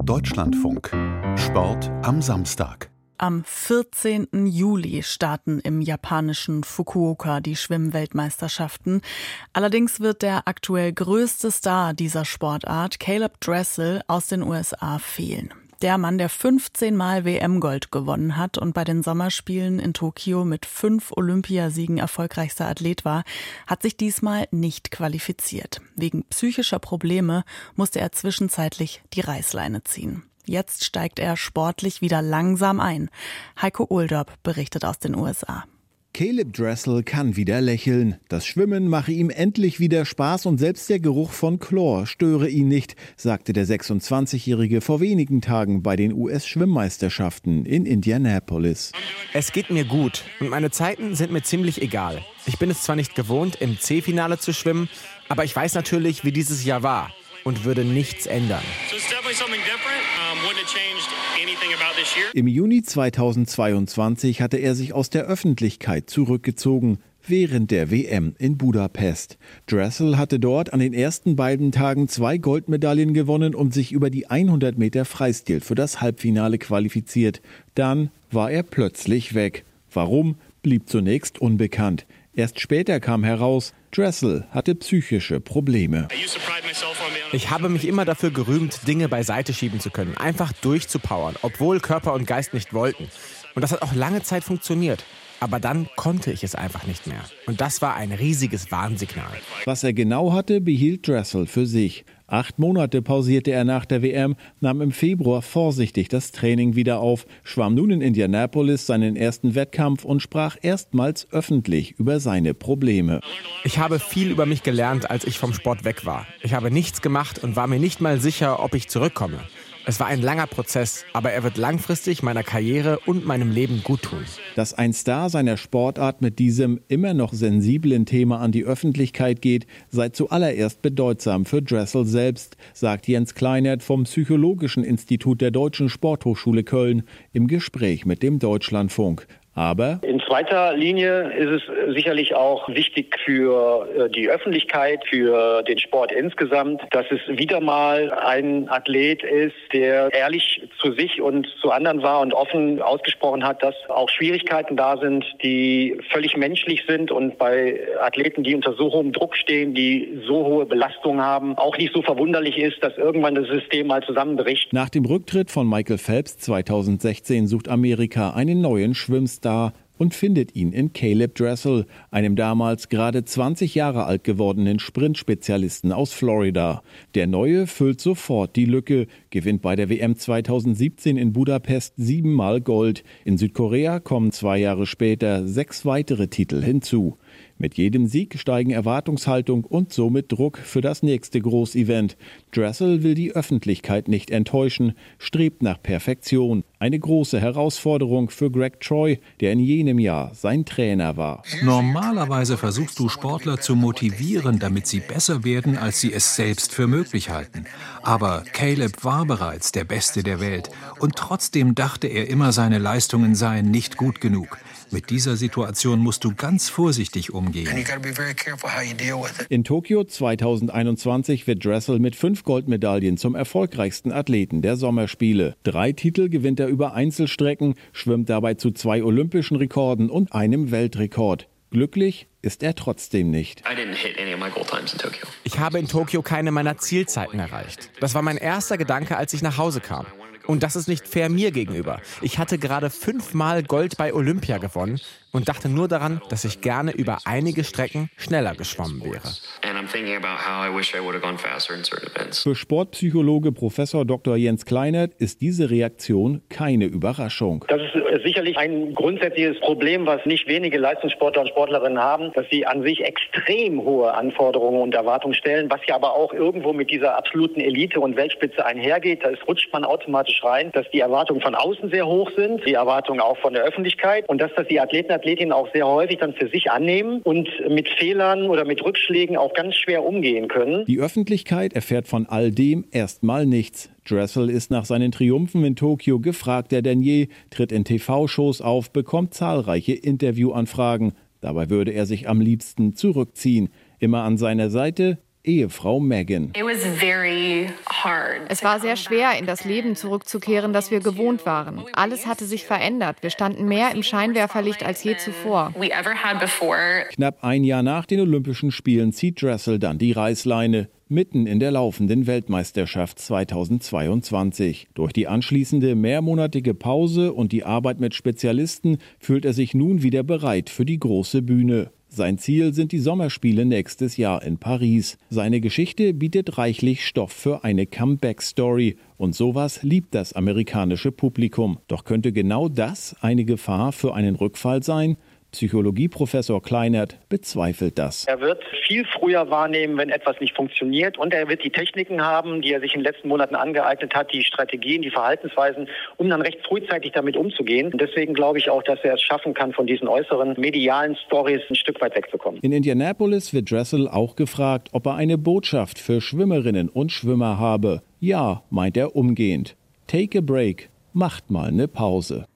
Deutschlandfunk. Sport am Samstag. Am 14. Juli starten im japanischen Fukuoka die Schwimmweltmeisterschaften. Allerdings wird der aktuell größte Star dieser Sportart, Caeleb Dressel, aus den USA fehlen. Der Mann, der 15 Mal WM-Gold gewonnen hat und bei den Sommerspielen in Tokio mit 5 Olympiasiegen erfolgreichster Athlet war, hat sich diesmal nicht qualifiziert. Wegen psychischer Probleme musste er zwischenzeitlich die Reißleine ziehen. Jetzt steigt er sportlich wieder langsam ein. Heiko Ohldopp berichtet aus den USA. Caeleb Dressel kann wieder lächeln. Das Schwimmen mache ihm endlich wieder Spaß und selbst der Geruch von Chlor störe ihn nicht, sagte der 26-Jährige vor wenigen Tagen bei den US-Schwimmmeisterschaften in Indianapolis. Es geht mir gut und meine Zeiten sind mir ziemlich egal. Ich bin es zwar nicht gewohnt, im C-Finale zu schwimmen, aber ich weiß natürlich, wie dieses Jahr war und würde nichts ändern. Im Juni 2022 hatte er sich aus der Öffentlichkeit zurückgezogen, während der WM in Budapest. Dressel hatte dort an den ersten beiden Tagen 2 Goldmedaillen gewonnen und sich über die 100 Meter Freistil für das Halbfinale qualifiziert. Dann war er plötzlich weg. Warum, blieb zunächst unbekannt. Erst später kam heraus, Dressel hatte psychische Probleme. Ich habe mich immer dafür gerühmt, Dinge beiseite schieben zu können, einfach durchzupowern, obwohl Körper und Geist nicht wollten. Und das hat auch lange Zeit funktioniert. Aber dann konnte ich es einfach nicht mehr. Und das war ein riesiges Warnsignal. Was er genau hatte, behielt Dressel für sich. 8 Monate pausierte er nach der WM, nahm im Februar vorsichtig das Training wieder auf, schwamm nun in Indianapolis seinen ersten Wettkampf und sprach erstmals öffentlich über seine Probleme. Ich habe viel über mich gelernt, als ich vom Sport weg war. Ich habe nichts gemacht und war mir nicht mal sicher, ob ich zurückkomme. Es war ein langer Prozess, aber er wird langfristig meiner Karriere und meinem Leben guttun. Dass ein Star seiner Sportart mit diesem immer noch sensiblen Thema an die Öffentlichkeit geht, sei zuallererst bedeutsam für Dressel selbst, sagt Jens Kleinert vom Psychologischen Institut der Deutschen Sporthochschule Köln im Gespräch mit dem Deutschlandfunk. Aber in zweiter Linie ist es sicherlich auch wichtig für die Öffentlichkeit, für den Sport insgesamt, dass es wieder mal ein Athlet ist, der ehrlich zu sich und zu anderen war und offen ausgesprochen hat, dass auch Schwierigkeiten da sind, die völlig menschlich sind und bei Athleten, die unter so hohem Druck stehen, die so hohe Belastungen haben, auch nicht so verwunderlich ist, dass irgendwann das System mal zusammenbricht. Nach dem Rücktritt von Michael Phelps 2016 sucht Amerika einen neuen Schwimmstar und findet ihn in Caeleb Dressel, einem damals gerade 20 Jahre alt gewordenen Sprintspezialisten aus Florida. Der Neue füllt sofort die Lücke, gewinnt bei der WM 2017 in Budapest 7-mal Gold. In Südkorea kommen 2 Jahre später 6 weitere Titel hinzu. Mit jedem Sieg steigen Erwartungshaltung und somit Druck für das nächste Großevent. Dressel will die Öffentlichkeit nicht enttäuschen, strebt nach Perfektion. Eine große Herausforderung für Greg Troy, der in jenem Jahr sein Trainer war. Normalerweise versuchst du Sportler zu motivieren, damit sie besser werden, als sie es selbst für möglich halten. Aber Caeleb war bereits der Beste der Welt und trotzdem dachte er immer, seine Leistungen seien nicht gut genug. Mit dieser Situation musst du ganz vorsichtig umgehen. In Tokio 2021 wird Dressel mit 5 Goldmedaillen zum erfolgreichsten Athleten der Sommerspiele. 3 Titel gewinnt er über Einzelstrecken, schwimmt dabei zu 2 olympischen Rekorden und einem Weltrekord. Glücklich ist er trotzdem nicht. Ich habe in Tokio keine meiner Zielzeiten erreicht. Das war mein erster Gedanke, als ich nach Hause kam. Und das ist nicht fair mir gegenüber. Ich hatte gerade 5-mal Gold bei Olympia gewonnen und dachte nur daran, dass ich gerne über einige Strecken schneller geschwommen wäre. Für Sportpsychologe Professor Dr. Jens Kleinert ist diese Reaktion keine Überraschung. Das ist sicherlich ein grundsätzliches Problem, was nicht wenige Leistungssportler und Sportlerinnen haben, dass sie an sich extrem hohe Anforderungen und Erwartungen stellen, was ja aber auch irgendwo mit dieser absoluten Elite und Weltspitze einhergeht. Da rutscht man automatisch rein, dass die Erwartungen von außen sehr hoch sind, die Erwartungen auch von der Öffentlichkeit und dass das die Athletinnen auch sehr häufig dann für sich annehmen und mit Fehlern oder mit Rückschlägen auch ganz schwer umgehen können. Die Öffentlichkeit erfährt von all dem erstmal nichts. Dressel ist nach seinen Triumphen in Tokio gefragter denn je, tritt in TV-Shows auf, bekommt zahlreiche Interviewanfragen. Dabei würde er sich am liebsten zurückziehen. Immer an seiner Seite Ehefrau Megan. Es war sehr schwer, in das Leben zurückzukehren, das wir gewohnt waren. Alles hatte sich verändert. Wir standen mehr im Scheinwerferlicht als je zuvor. Knapp ein Jahr nach den Olympischen Spielen zieht Dressel dann die Reißleine. Mitten in der laufenden Weltmeisterschaft 2022. Durch die anschließende mehrmonatige Pause und die Arbeit mit Spezialisten fühlt er sich nun wieder bereit für die große Bühne. Sein Ziel sind die Sommerspiele nächstes Jahr in Paris. Seine Geschichte bietet reichlich Stoff für eine Comeback-Story. Und sowas liebt das amerikanische Publikum. Doch könnte genau das eine Gefahr für einen Rückfall sein? Psychologieprofessor Kleinert bezweifelt das. Er wird viel früher wahrnehmen, wenn etwas nicht funktioniert, und er wird die Techniken haben, die er sich in den letzten Monaten angeeignet hat, die Strategien, die Verhaltensweisen, um dann recht frühzeitig damit umzugehen. Und deswegen glaube ich auch, dass er es schaffen kann, von diesen äußeren medialen Stories ein Stück weit wegzukommen. In Indianapolis wird Dressel auch gefragt, ob er eine Botschaft für Schwimmerinnen und Schwimmer habe. Ja, meint er umgehend. Take a break, macht mal eine Pause.